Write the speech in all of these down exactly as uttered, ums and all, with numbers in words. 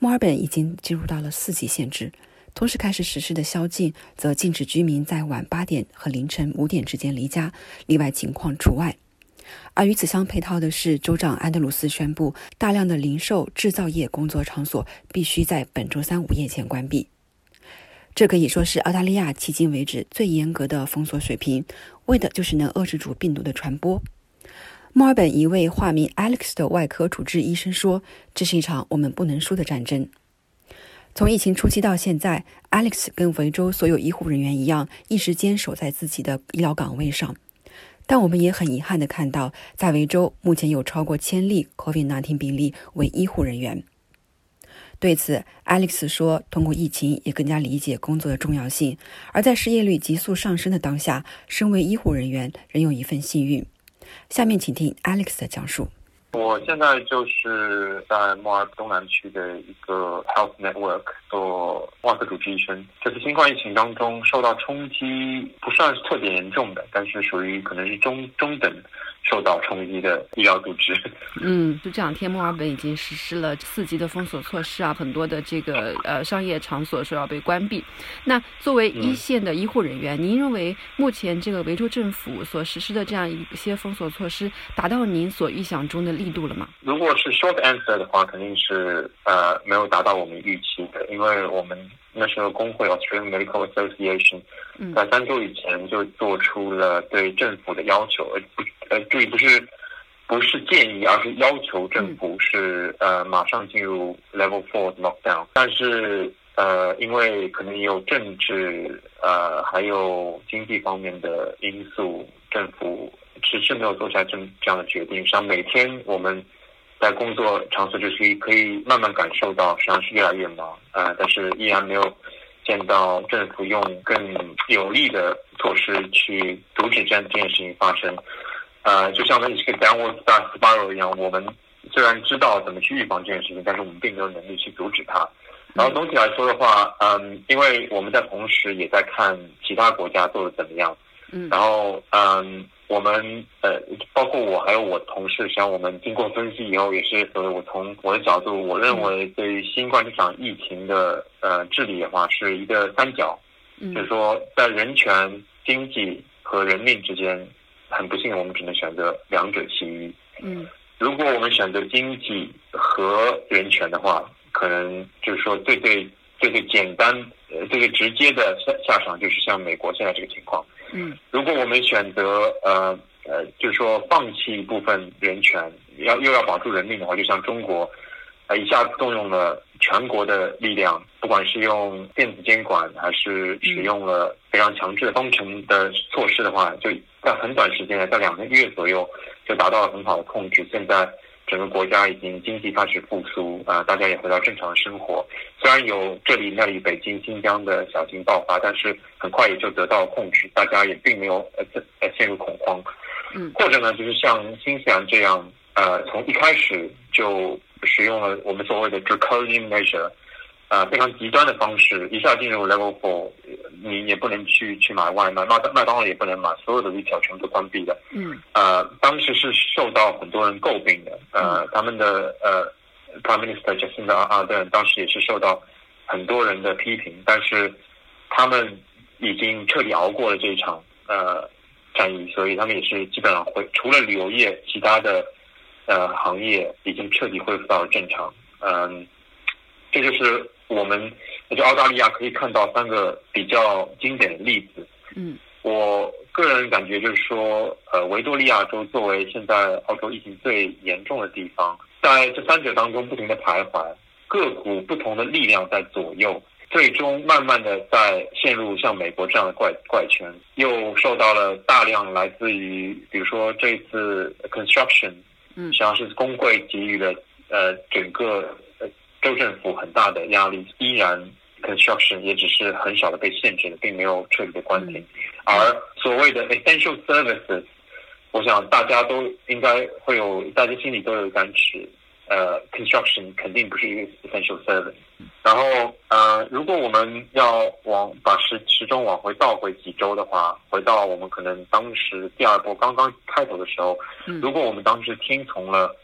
墨尔本已经进入到了四级限制，同时开始实施的宵禁则禁止居民在晚八点和凌晨五点之间离家，例外情况除外。而与此相配套的是，州长安德鲁斯宣布，大量的零售制造业工作场所必须在本周三午夜前关闭。这可以说是澳大利亚迄今为止最严格的封锁水平，为的就是能遏制住病毒的传播。墨尔本一位化名 Alex 的外科主治医生说，这是一场我们不能输的战争。从疫情初期到现在， Alex 跟维州所有医护人员一样，一直坚守在自己的医疗岗位上。但我们也很遗憾地看到，在维州目前有超过千例 COVID 十九 病例为医护人员。对此 Alex 说，通过疫情也更加理解工作的重要性，而在失业率急速上升的当下，身为医护人员仍有一份幸运。下面请听 Alex 的讲述。 我现在就是在墨尔本东南区的一个 Health Network 做外科主治医生。这次新冠疫情当中受到冲击不算是特别严重的，但是属于可能是中中等受到冲击的医疗组织。 嗯，就这两天墨尔本已经实施了四级的封锁措施啊，很多的这个呃商业场所说要被关闭。那作为一线的医护人员，嗯、您认为目前这个维州政府所实施的这样一些封锁措施，达到您所预想中的力度了吗？ 如果是 short answer 的话，肯定是呃没有达到我们预期的，因为我们那时候工会 Australian Medical Association 在三周以前就做出了对政府的要求，而不呃注意不是不是建议，而是要求政府是呃马上进入 level four lockdown。但是呃因为可能也有政治呃还有经济方面的因素，政府迟迟没有做下这这样的决定。像每天我们在工作场所就是可以慢慢感受到，实际上是越来越忙，呃，但是依然没有见到政府用更有力的措施去阻止这样这件事情发生。呃，就像是一个 downward spiral 一样，我们虽然知道怎么去预防这件事情，但是我们并没有能力去阻止它。然后总体来说的话，嗯，因为我们在同时也在看其他国家做的怎么样，嗯，然后嗯。我们呃，包括我还有我同事，像我们经过分析以后，也是呃，我从我的角度，我认为对于新冠这场疫情的呃治理的话，是一个三角，嗯、就是说在人权、经济和人命之间，很不幸我们只能选择两者其一。嗯，如果我们选择经济和人权的话，可能就是说最最最最简单、呃最最直接的下下场就是像美国现在这个情况。嗯，如果我们选择呃呃，就是说放弃一部分人权，要又要保住人命的话，就像中国，呃，一下子动用了全国的力量，不管是用电子监管，还是使用了非常强制的封城的措施的话，就在很短时间内，在两个月左右就达到了很好的控制。现在整个国家已经经济开始复苏，啊、呃，大家也回到正常的生活。虽然有这里那里北京、新疆的小型爆发，但是很快也就得到控制，大家也并没有呃呃陷入恐慌。嗯，或者呢，就是像新西兰这样，呃，从一开始就使用了我们所谓的 draconian measure， 呃，非常极端的方式，一下进入 level four， 你也不能去去买外卖，麦麦当劳也不能买，所有的 retail 全部关闭的。嗯，呃，当时是受到很多人诟病的，呃，他们的呃 Prime Minister Jacinda Ardern 当时也是受到很多人的批评，但是他们已经彻底熬过了这一场呃战役，所以他们也是基本上会除了旅游业，其他的呃行业已经彻底恢复到了正常。嗯，这就是我们就澳大利亚可以看到三个比较经典的例子。嗯，我个人感觉就是说，呃，维多利亚州作为现在澳洲疫情最严重的地方，在这三者当中不停的徘徊，各股不同的力量在左右。最终慢慢的在陷入像美国这样的怪怪圈，又受到了大量来自于比如说这一次 construction， 嗯，实际上是工会给予了呃整个呃州政府很大的压力，依然 construction 也只是很少的被限制了，并没有彻底的关停。嗯、而所谓的 essential services， 我想大家都应该会有，大家心里都有感尺。呃 ，construction 肯定不是一个 essential service。然后呃，如果我们要往把时时钟往回倒回几周的话，回到我们可能当时第二波刚刚开头的时候，如果我们当时听从了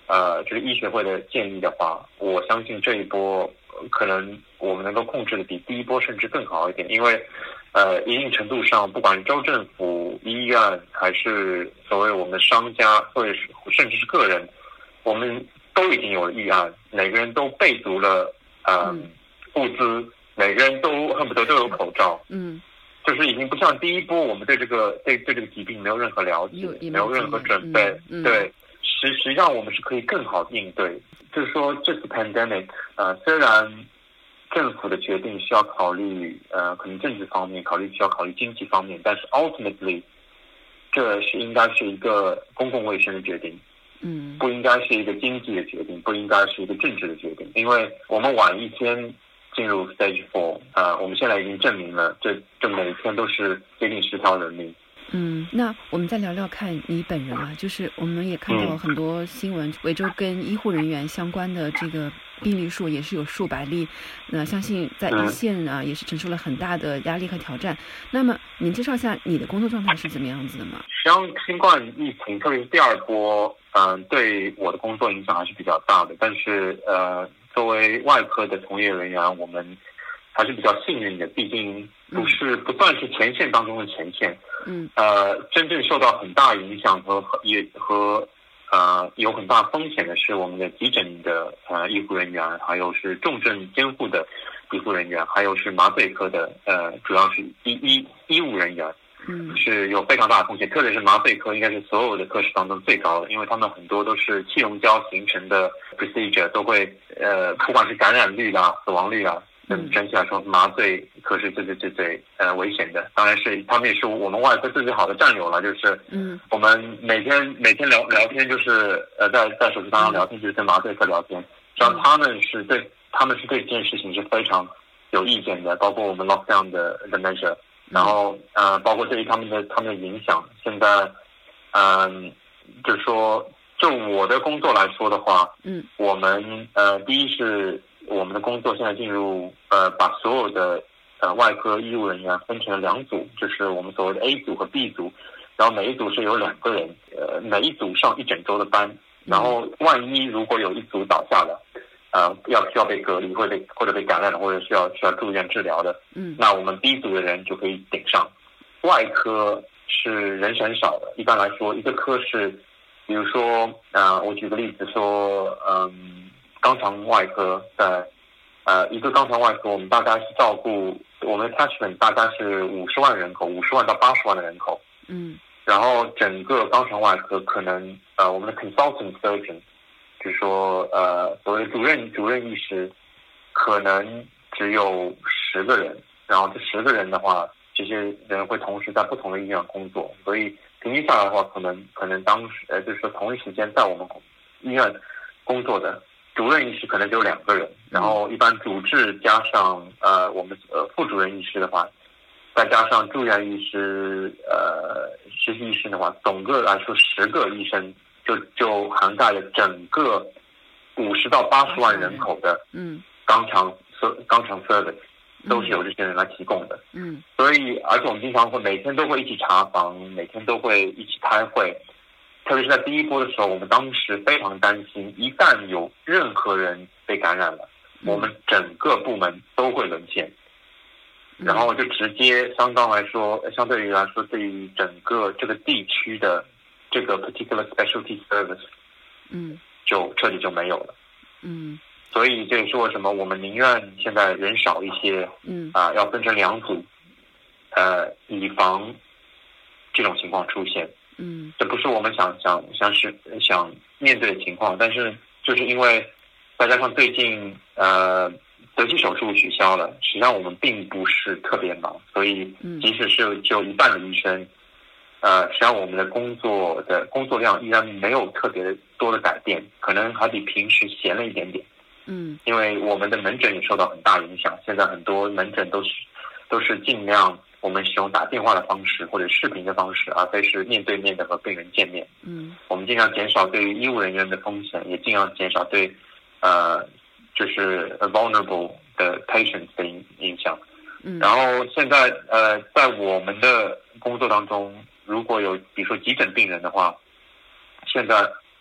呃，就是医学会的建议的话，我相信这一波可能我们能够控制的比第一波甚至更好一点，因为呃，一定程度上，不管是州政府、医院，还是所谓我们的商家，或者是甚至是个人，我们都已经有了预案，每个人都备足了呃、嗯、物资，每个人都恨不得都有口罩， 嗯， 就是已经不像第一波，我们对这个对对这个疾病没有任何了解，没有任何准备， 嗯嗯、 对，实实际上我们是可以更好的应对。就是说，这次 pandemic， 呃，虽然政府的决定需要考虑呃，可能政治方面，考虑需要考虑经济方面，但是 ultimately， 这是应该是一个公共卫生的决定， 嗯， 不应该是一个经济的决定，不应该是一个政治的决定，因为我们晚一天进入 stage four， 呃，我们现在已经证明了，这这每天都是接近十条人命。 嗯，那我们再聊聊看你本人啊，就是我们也看到很多新闻，维州跟医护人员相关的这个病例数也是有数百例，那相信在一线啊也是承受了很大的压力和挑战。那么您介绍一下你的工作状态是怎么样子的吗？ 实际上，新冠疫情，特别是第二波，嗯、呃，对我的工作影响还是比较大的。但是，呃，作为外科的从业人员，我们还是比较幸运的，毕竟不是不算是前线当中的前线。 嗯， 呃，真正受到很大影响和也和呃有很大风险的是我们的急诊的呃医护人员，还有是重症监护的医护人员，还有是麻醉科的呃主要是医医医务人员， 嗯， 是有非常大的风险，特别是麻醉科应该是所有的科室当中最高的，因为他们很多都是气溶胶形成的 procedure， 都会呃不管是感染率啦、死亡率啦。嗯，整体来说，麻醉科是最最最最呃危险的。当然是他们也是我们外科最最好的战友了。就是嗯，我们每天每天聊聊天，就是呃在在手机当中聊天，就是跟麻醉科聊天。实际上他们是对他们是对这件事情是非常有意见的，包括我们 lockdown 的的 measure， 然后呃包括对于他们的他们的影响。现在嗯、呃，就是说就我的工作来说的话，嗯，我们呃第一是。我们的工作现在进入呃，把所有的呃外科医务人员分成了两组，就是我们所谓的 A 组和 B 组，然后每一组是有两个人，呃，每一组上一整周的班，然后万一如果有一组倒下了，呃，要需要被隔离，或者被或者被感染了，或者需要需要住院治疗的，嗯，那我们 B 组的人就可以顶上。外科是人是很少的，一般来说一个科是，比如说呃，我举个例子说，嗯。肛肠外科在呃一个肛肠外科，我们大概是照顾我们的 catchment 大概是五十万人口，五十万到八十万的人口，嗯，然后整个肛肠外科可能呃我们的 consultant surgeon， 就是说呃所谓主任主任医师可能只有十个人，然后这十个人的话，这些人会同时在不同的医院工作，所以平均下来的话，可能可能当时呃就是说同一时间在我们医院工作的。主任医师可能只有两个人，然后一般主治加上呃我们呃副主任医师的话，再加上住院医师呃实习医生的话，总个来说十个医生就就涵盖了整个五十到八十万人口的嗯肛肠肛肠 service 都是由这些人来提供的，嗯，所以而且我们经常会每天都会一起查房，每天都会一起开会。特别是在第一波的时候，我们当时非常担心，一旦有任何人被感染了，我们整个部门都会沦陷，然后就直接相当来说，相对于来说，对于整个这个地区的这个 particular specialty service， 嗯，就彻底就没有了，嗯，所以这也是为什么我们宁愿现在人少一些，嗯，啊，要分成两组，呃，以防这种情况出现。嗯，这不是我们想想想是想面对的情况，但是就是因为再加上最近呃德基手术取消了，实际上我们并不是特别忙，所以即使是只有一半的医生，呃，实际上我们的工作的工作量依然没有特别多的改变，可能还比平时闲了一点点。嗯，因为我们的门诊也受到很大影响，现在很多门诊都是都是尽量。我们使用打电话的方式或者视频的方式，而非是面对面的和病人见面。嗯，我们尽量减少对于医务人员的风险，也尽量减少对呃就是 vulnerable 的 patients 的影影响。嗯，然后现在呃在我们的工作当中，如果有比如说急诊病人的话，现在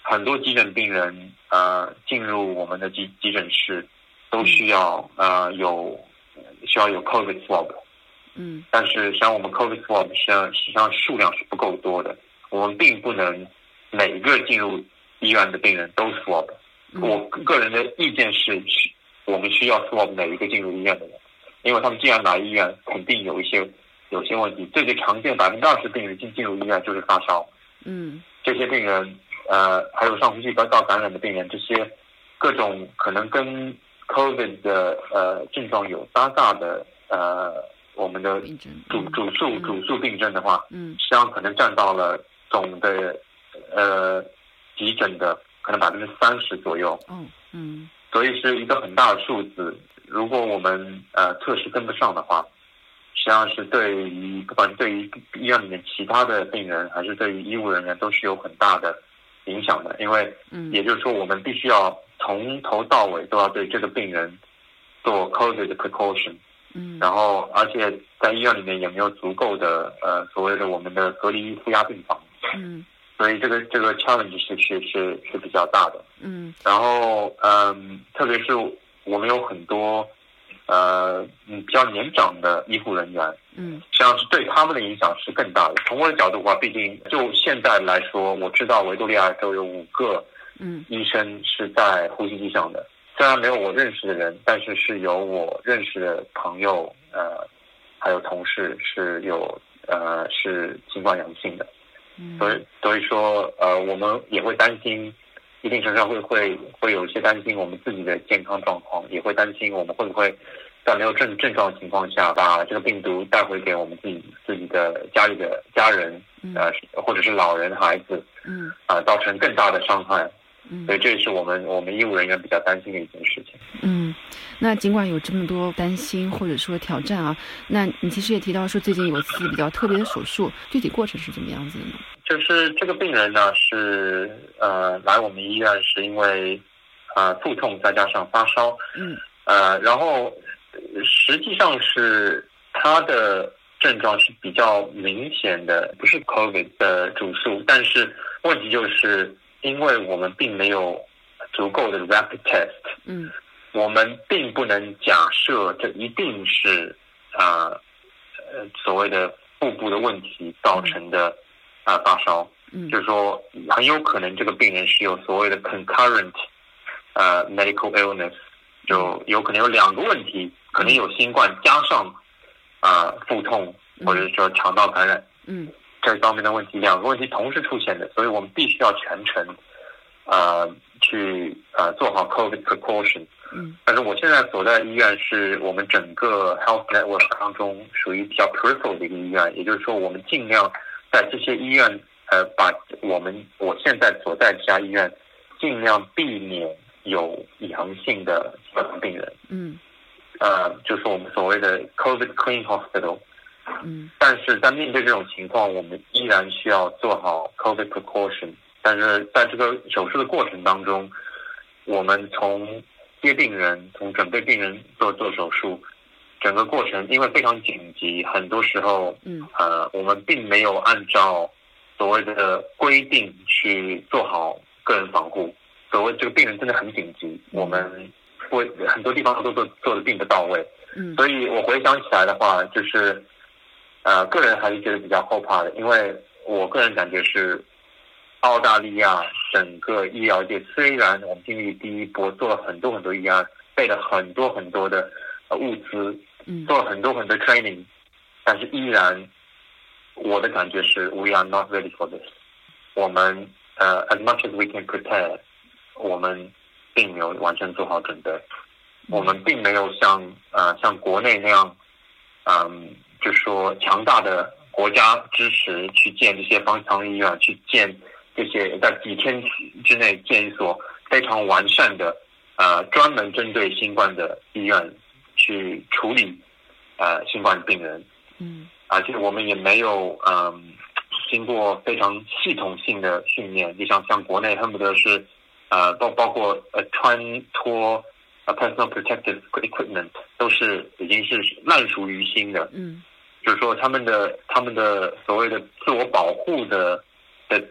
很多急诊病人呃进入我们的急急诊室都需要呃有需要有 COVID swab， 嗯， 但是实际上我们 COVID swab 实际上实际上数量是不够多的，我们并不能每个进入医院的病人都 swab。我个人的意见是，我们需要 swab 每一个进入医院的人，因为他们既然来医院，肯定有一些有些问题。最最常见百分之二十病人进进入医院就是发烧， 嗯，这些病人呃还有上呼吸道感染的病人，这些各种可能跟 COVID 的呃症状有搭嘎的呃我们的主主诉主诉病症的话，嗯，实际上可能占到了总的呃急诊的可能百分之三十左右， 嗯嗯， 所以是一个很大的数字。如果我们呃测试跟不上的话，实际上是对于不管是对于医院里面其他的病人，还是对于医务人员，都是有很大的影响的。因为，嗯，也就是说，我们必须要从头到尾都要对这个病人做 COVID 的 precaution，嗯，然后而且在医院里面也没有足够的呃所谓的我们的隔离负压病房，嗯。所以这个这个 challenge 是是是是比较大的，嗯，然后嗯，特别是我们有很多呃嗯比较年长的医护人员，嗯，实际上是对他们的影响是更大的。从我的角度的话，毕竟就现在来说，我知道维多利亚州有五个嗯医生是在呼吸机上的，虽然没有我认识的人，但是是有我认识的朋友呃还有同事是有呃是新冠阳性的。所以，所以说，呃，我们也会担心，一定程度上会会会有一些担心我们自己的健康状况，也会担心我们会不会在没有症症状的情况下，把这个病毒带回给我们自己自己的家里的家人，呃，或者是老人、孩子，嗯，啊、呃，造成更大的伤害。嗯，所以这也是我们我们医务人员比较担心的一件事情。 嗯。那尽管有这么多担心或者说挑战啊，那你其实也提到说最近有一次比较特别的手术，具体过程是怎么样子的呢？ 就是这个病人呢是呃来我们医院是因为呃腹痛再加上发烧，嗯，呃然后实际上是他的症状是比较明显的，不是 COVID 的主诉，但是问题就是因为我们并没有足够的 rapid test， 嗯。我们并不能假设这一定是啊呃所谓的腹部的问题造成的啊、呃、发烧，嗯，就是说很有可能这个病人是有所谓的 concurrent 呃 medical illness， 就有可能有两个问题，可能有新冠加上啊、呃、腹痛或者说肠道感染，嗯，这方面的问题两个问题同时出现的，所以我们必须要全程呃去呃做好 COVID precaution。嗯，但是我现在所在的医院是我们整个 health network 当中属于比较 peripheral 的一个医院，也就是说，我们尽量在这些医院，呃，把我们我现在所在这家医院尽量避免有阳性的病人。嗯，呃，就是我们所谓的 COVID clean hospital。嗯，但是在面对这种情况，我们依然需要做好 COVID precaution。但是在这个手术的过程当中，我们从接病人，从准备病人做做手术，整个过程因为非常紧急，很多时候，嗯，呃，我们并没有按照所谓的规定去做好个人防护。所谓这个病人真的很紧急，我们会很多地方都做做的并不到位。嗯，所以我回想起来的话，就是，呃，个人还是觉得比较后怕的，因为我个人感觉是。澳大利亚整个医疗界虽然我们经历第一波，做了很多很多医案，备了很多很多的呃物资，做了很多很多 training， 但是依然我的感觉是 we are not ready for this。我们呃 as much as we can prepare， 我们并没有完全做好准备，我们并没有像呃像国内那样，嗯，就说强大的国家支持去建这些方舱医院，去建。这些在几天之内建一所非常完善的呃专门针对新冠的医院去处理呃新冠病人，嗯，而且我们也没有嗯、呃、经过非常系统性的训练，就像像国内恨不得是呃包包括呃穿脱呃 personal protective equipment 都是已经是烂熟于心的，嗯，就是说他们的他们的所谓的自我保护的的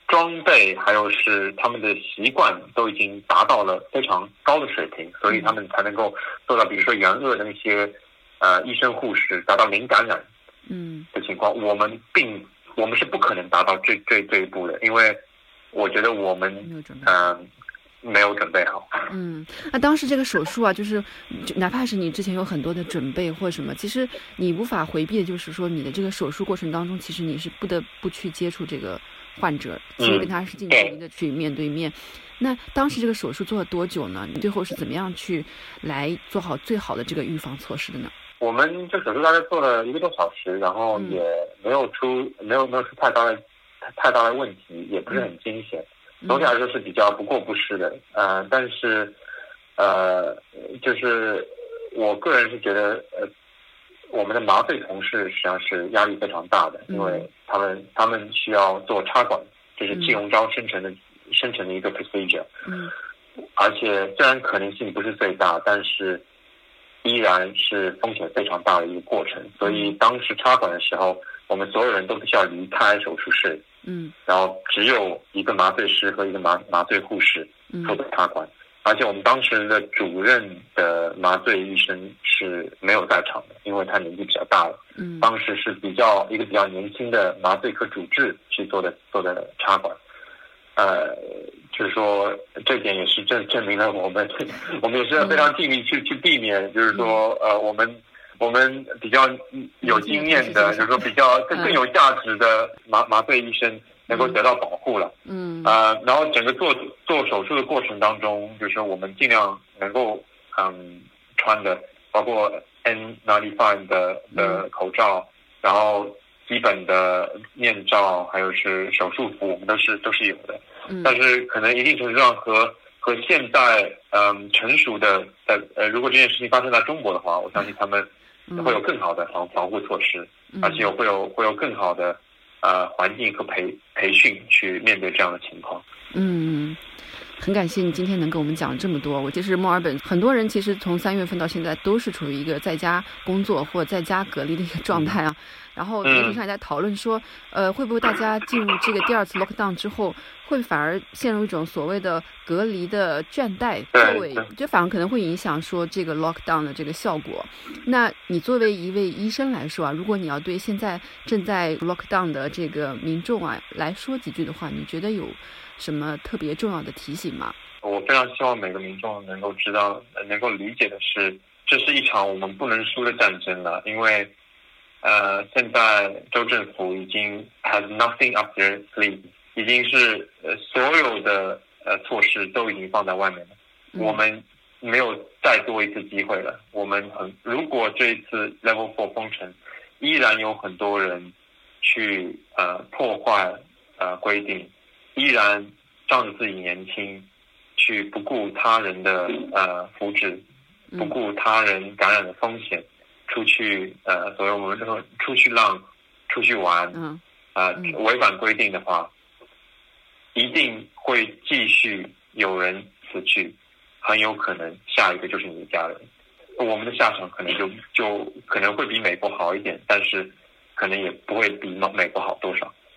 装备还有是他们的习惯都已经达到了非常高的水平，所以他们才能够做到，比如说援鄂的那些呃医生护士达到零感染嗯的情况，我们并我们是不可能达到这这这一步的，因为我觉得我们嗯。呃没有准备好。 嗯，那当时这个手术啊，就是哪怕是你之前有很多的准备或什么，其实你无法回避的就是说，你的这个手术过程当中，其实你是不得不去接触这个患者，其实跟他是近距离的去面对面。嗯、那当时这个手术做了多久呢？你最后是怎么样去来做好最好的这个预防措施的呢？ 我们这手术大概做了一个多小时，然后也没有出、嗯、没有没有出太大的太大的问题，也不是很惊险。嗯总体来说是比较不过不失的，呃，但是，呃，就是我个人是觉得，呃，我们的麻醉同事实际上是压力非常大的，因为他们他们需要做插管，就是气溶胶生成的、嗯、生成的一个 procedure，嗯，而且虽然可能性不是最大，但是依然是风险非常大的一个过程，所以当时插管的时候，我们所有人都必须要离开手术室。嗯，然后只有一个麻醉师和一个麻麻醉护士负责插管，嗯、而且我们当时的主任的麻醉医生是没有在场的，因为他年纪比较大了。嗯，当时是比较一个比较年轻的麻醉科主治去做的做的插管，呃，就是说这点也是证证明了我们我们也是非常尽力去、嗯、去避免，就是说呃我们。我们比较有经验的，就是说比较更更有价值的麻麻醉医生能够得到保护了。嗯，呃，然后整个做做手术的过程当中，就是我们尽量能够嗯穿的，包括 N 九十五 的的口罩，然后基本的面罩，还有是手术服，我们都是都是有的。嗯，但是可能一定程度上和和现在嗯成熟的的呃，如果这件事情发生在中国的话，我相信他们。会有更好的防防护措施，而且会有会有更好的呃环境和培培训去面对这样的情况。 嗯，很感谢你今天能跟我们讲这么多。我其实墨尔本很多人其实从三月份到现在都是处于一个在家工作或在家隔离的一个状态啊。然后媒体上也在讨论说，呃，会不会大家进入这个第二次 lockdown 之后，会反而陷入一种所谓的隔离的倦怠，作为这反而可能会影响说这个 lockdown 的这个效果。那你作为一位医生来说啊，如果你要对现在正在 lockdown 的这个民众啊来说几句的话，你觉得有什么特别重要的提醒吗？ 我非常希望每个民众能够知道，能够理解的是，这是一场我们不能输的战争了，因为。呃，现在州政府已经 has nothing up their sleeve， 已经是呃所有的呃措施都已经放在外面了，嗯、我们没有再多一次机会了。我们很如果这一次 level four 封城，依然有很多人去呃破坏呃规定，依然仗着自己年轻，去不顾他人的呃福祉，不顾他人感染的风险。出去呃，所以我们说出去浪、出去玩，嗯，啊、呃，违反规定的话，一定会继续有人死去，很有可能下一个就是你的家人。我们的下场可能就就可能会比美国好一点，但是可能也不会比美国好多少。